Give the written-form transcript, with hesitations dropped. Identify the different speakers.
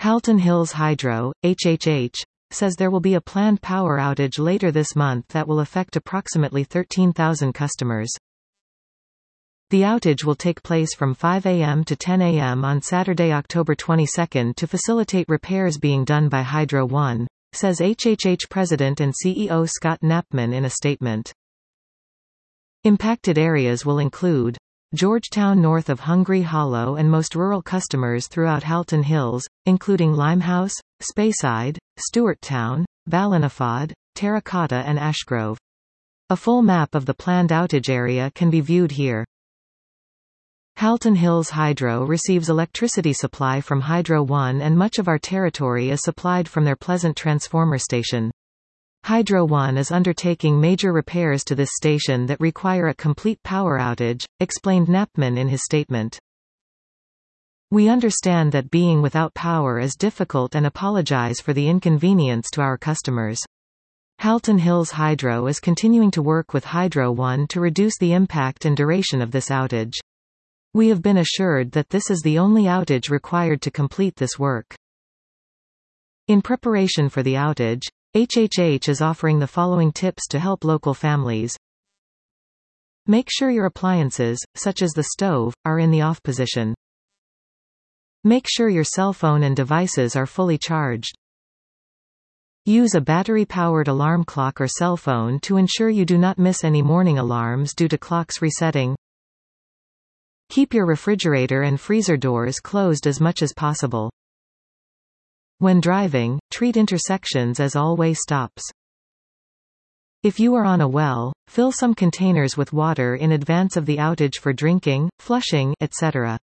Speaker 1: Halton Hills Hydro, HHH, says there will be a planned power outage later this month that will affect approximately 13,000 customers. The outage will take place from 5 a.m. to 10 a.m. on Saturday, October 22 to facilitate repairs being done by Hydro One, says HHH President and CEO Scott Knapman in a statement. Impacted areas will include Georgetown north of Hungry Hollow and most rural customers throughout Halton Hills, including Limehouse, Speyside, Stewarttown, Ballinaford, Terracotta and Ashgrove. A full map of the planned outage area can be viewed here. Halton Hills Hydro receives electricity supply from Hydro One and much of our territory is supplied from their Pleasant transformer station. Hydro One is undertaking major repairs to this station that require a complete power outage, explained Knapman in his statement. We understand that being without power is difficult and apologize for the inconvenience to our customers. Halton Hills Hydro is continuing to work with Hydro One to reduce the impact and duration of this outage. We have been assured that this is the only outage required to complete this work. In preparation for the outage, HHH is offering the following tips to help local families. Make sure your appliances, such as the stove, are in the off position. Make sure your cell phone and devices are fully charged. Use a battery-powered alarm clock or cell phone to ensure you do not miss any morning alarms due to clocks resetting. Keep your refrigerator and freezer doors closed as much as possible. When driving, treat intersections as all-way stops. If you are on a well, fill some containers with water in advance of the outage for drinking, flushing, etc.